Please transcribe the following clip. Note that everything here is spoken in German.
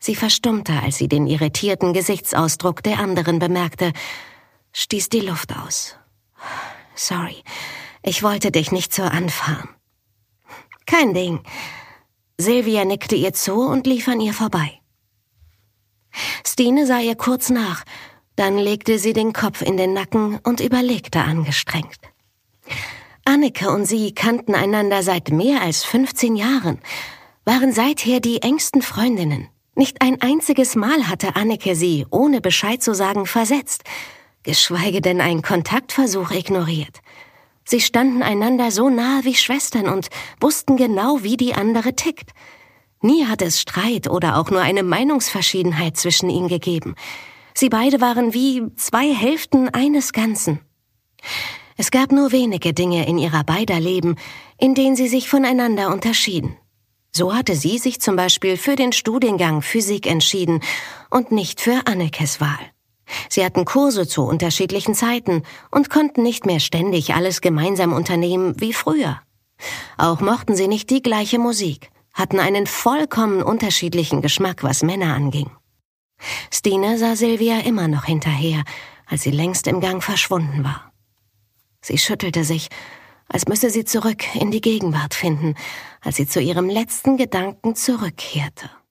Sie verstummte, als sie den irritierten Gesichtsausdruck der anderen bemerkte, stieß die Luft aus. »Sorry, ich wollte dich nicht so anfahren.« »Kein Ding.« Silvia nickte ihr zu und lief an ihr vorbei. Stine sah ihr kurz nach, dann legte sie den Kopf in den Nacken und überlegte angestrengt. Anneke und sie kannten einander seit mehr als 15 Jahren, waren seither die engsten Freundinnen. Nicht ein einziges Mal hatte Anneke sie, ohne Bescheid zu sagen, versetzt, geschweige denn einen Kontaktversuch ignoriert. Sie standen einander so nahe wie Schwestern und wussten genau, wie die andere tickt. Nie hat es Streit oder auch nur eine Meinungsverschiedenheit zwischen ihnen gegeben. Sie beide waren wie zwei Hälften eines Ganzen. Es gab nur wenige Dinge in ihrer beider Leben, in denen sie sich voneinander unterschieden. So hatte sie sich zum Beispiel für den Studiengang Physik entschieden und nicht für Annekes Wahl. Sie hatten Kurse zu unterschiedlichen Zeiten und konnten nicht mehr ständig alles gemeinsam unternehmen wie früher. Auch mochten sie nicht die gleiche Musik, hatten einen vollkommen unterschiedlichen Geschmack, was Männer anging. Stine sah Silvia immer noch hinterher, als sie längst im Gang verschwunden war. Sie schüttelte sich, als müsse sie zurück in die Gegenwart finden, als sie zu ihrem letzten Gedanken zurückkehrte.